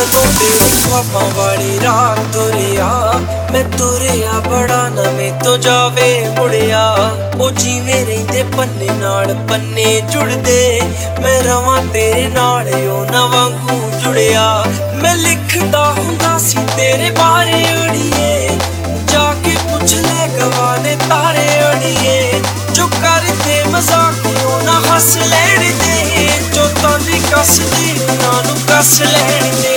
ਜਦੋਂ ਤੇਰੇ ख्वाबां वाली रात तुरिया मैं तुरिया बड़ा नवें तो जावे मुड़िया ओ जिवें रहिंदे पन्ने नाल पन्ने जुड़दे मैं रवां तेरे नाल ओ ना वांगू जुड़िया मैं लिखदा हुंदा सी तेरे बारे अड़िए जाके पुछ ले गवाने तारे अड़िए जो करदे मजाक ओ ना हस लैण दे जो तानी कसदी उन्हां नूं कस लैण दे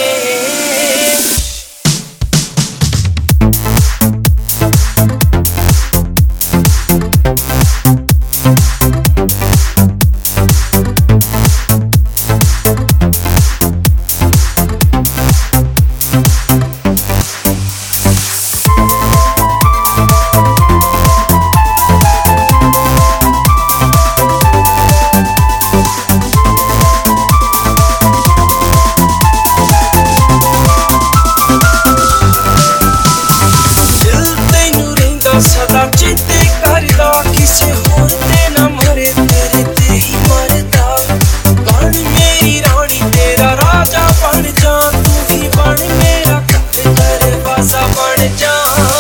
सदा चेते करदा किसे होर ते ना मरे तेरे ते ही मरदा बन मेरी रानी तेरा राजा बन जा तू ही बन मेरा घर दरवाजा बन जा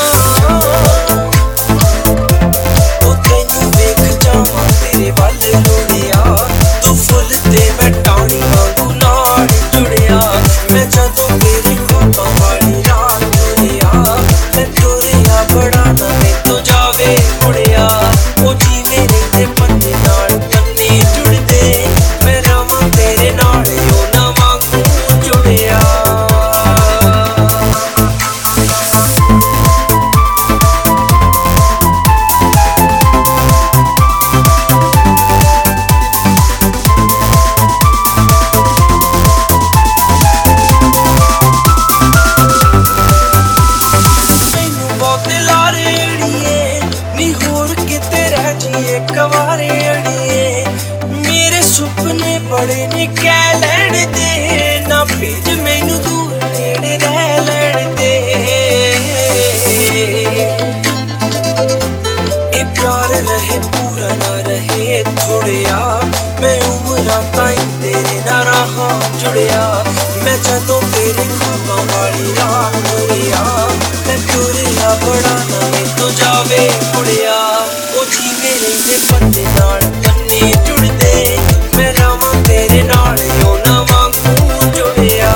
ओ तैनू वेख जावां तेरे वल लोड़िया तू फुल ते मैं टाणी वांगू नाल जुड़िया मैं जदों तेरे ख्वाबां वाली रात तुरिया मैं तुरिया बड़ा नवें तो जावे मुड़िया ओ जिवें रहिंदे पन्ने नाल पन्ने जुड़दे मैं रवां तेरे नाल ओ ना वांगू जुड़िया तैनू बहुते लारे अड़िए नी होर किते रह जिए कवारे अड़िए मेरे सुपने बड़े ने कह लैण दे ना भेज मैनू दूर नेड़े रह लैण दे ए प्यार रहे पूरा ना रहे थोड़िया मैं उमरां ताईं तेरे नाल रहां जुड़िया मैं जदों तेरे ख्वाबां वाली रात तुरिया मैं तुरिया बड़ा नवें तो जावे मुड़िया ओ जिवें रहिंदे पन्ने नाल पन्ने जुड़दे मैं रवां तेरे नाल ओ ना वांगू जुड़िया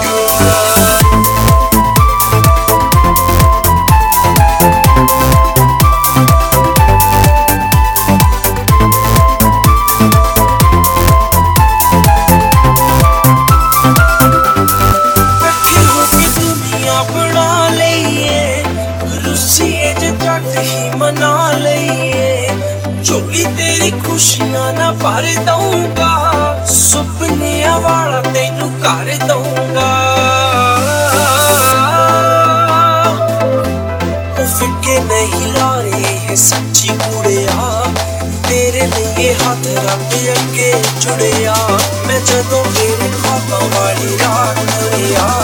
कट्ठे होके दुनिया बना लईए रुस्सिए च झट ही मना लईए झोली तेरी खुशियां ना भर दूंगा सुपनियां वाला तैनू कर दूंगा ओ फिक्के नहीं ला रहे हैं सच्ची कुड़िया तेरे लिए हाथ रब अगे जुड़िया मैं जदों तेरे ख्वाबां वाली रात तुरिया